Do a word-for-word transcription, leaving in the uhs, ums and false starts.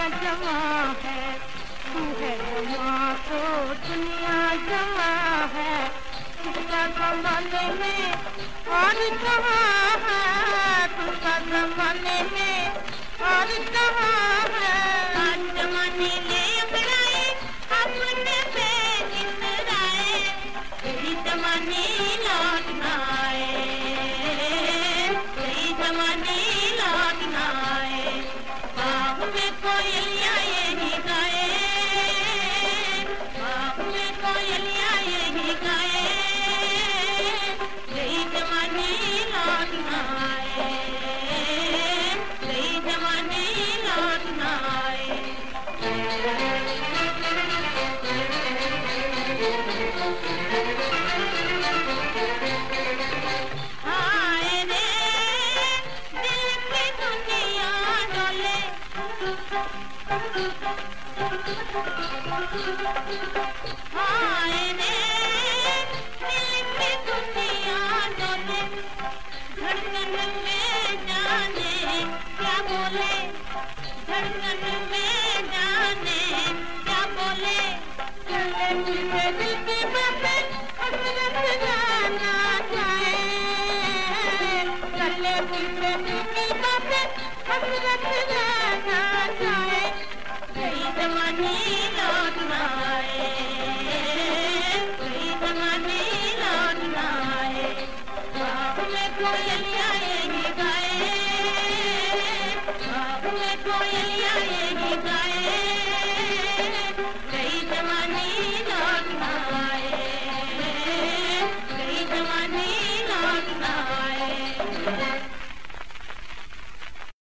जमा है, तू है जमा तो दुनिया जमा है। तुझका जमाने में और कहाँ है, तुझका जमाने में और कहाँ है। आज जमाने ले अंगड़ाए अपने पे इतराए, यही जमाने लौट ना आए, यही जमाने लौट ना आए। बाग में कोयलियाँ यही गाए, बाग में कोयलियाँ यही गाए, यही जमाने लौट ना आए, यही जमाने लौट ना आए। हाय रे दिल की दुनिया डोले, हाय रे दिल की दुनिया डोले। धड़कन में जाने क्या बोले, धड़कन में जाने क्या बोले। चले पीछे दिल की बातें हसरत जाना चाहे, चले पीछे दिल की बातें हसरत जाना चाहे। यही जमाने लौट ना आए, यही जमाने लौट ना आए। बाग में कोयलियाँ यही गाए, बाग में कोयलियाँ यही गाए, यही जमाने लौट ना आए, यही जमाने लौट ना आए।